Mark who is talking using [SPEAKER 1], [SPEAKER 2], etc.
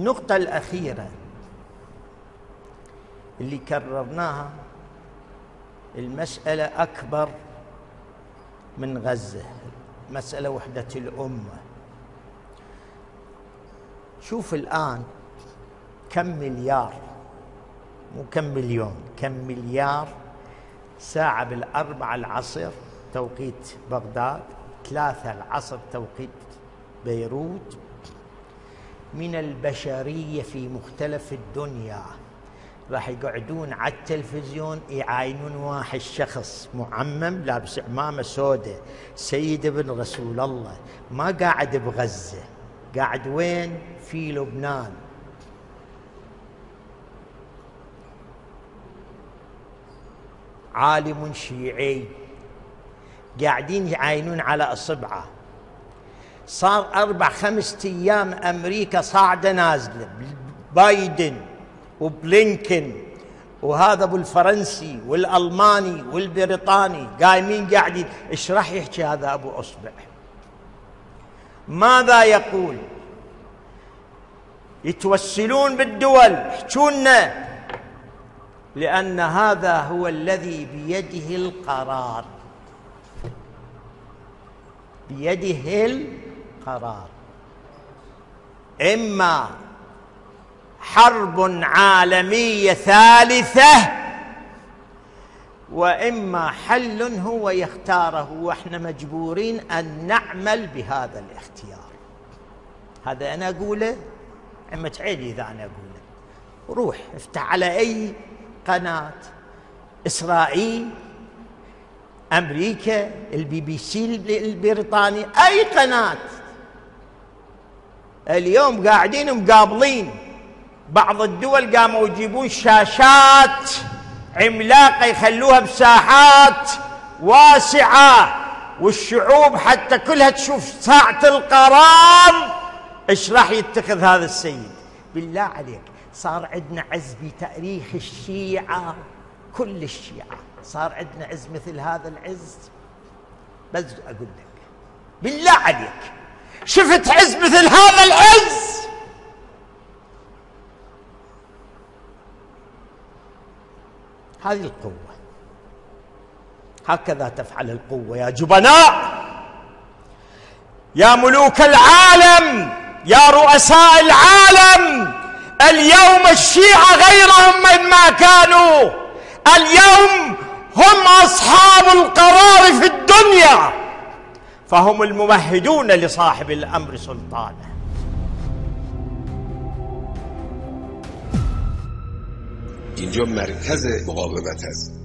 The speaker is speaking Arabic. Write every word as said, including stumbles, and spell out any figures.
[SPEAKER 1] النقطة الأخيرة اللي كررناها، المسألة أكبر من غزة، مسألة وحدة الأمة. شوف الآن كم مليار، مو كم مليون، كم مليار ساعة بالأربعة العصر توقيت بغداد، ثلاثة العصر توقيت بيروت، من البشرية في مختلف الدنيا راح يقعدون على التلفزيون يعاينون واحد شخص معمم لابس عمامة سوداء، سيد ابن رسول الله، ما قاعد بغزة، قاعد وين؟ في لبنان. عالم شيعي قاعدين يعاينون على اصبعه. صار اربع خمسة ايام امريكا صاعده نازله، بايدن وبلينكن وهذا ابو الفرنسي والالماني والبريطاني قايمين قاعدين. ايش راح يحكي هذا ابو اصبع؟ ماذا يقول؟ يتوسلون بالدول، يحجونا، لأن هذا هو الذي بيده القرار، بيده القرار. إما حرب عالمية ثالثة، وإما حل هو يختاره، وإحنا مجبورين أن نعمل بهذا الاختيار. هذا أنا أقوله، عمة عيلي إذا أنا أقوله. روح افتح على أي قناة، إسرائيل، أمريكا، البي بي سي البريطاني، أي قناة، اليوم قاعدين مقابلين. بعض الدول قاموا يجيبون شاشات عملاقة يخلوها بساحات واسعة، والشعوب حتى كلها تشوف ساعة القرار ايش راح يتخذ هذا السيد. بالله عليك، صار عندنا عز بتاريخ الشيعة، كل الشيعة صار عندنا عز مثل هذا العز؟ بس أقول لك بالله عليك، شفت عز مثل هذا العز؟ هذه القوة، هكذا تفعل القوة يا جبناء، يا ملوك العالم، يا رؤساء العالم. اليوم الشيعة غيرهم مما كانوا، اليوم هم أصحاب القرار في الدنيا، فهم الممهدون لصاحب الأمر سلطانه.
[SPEAKER 2] اینجا مرکز مقاومت است.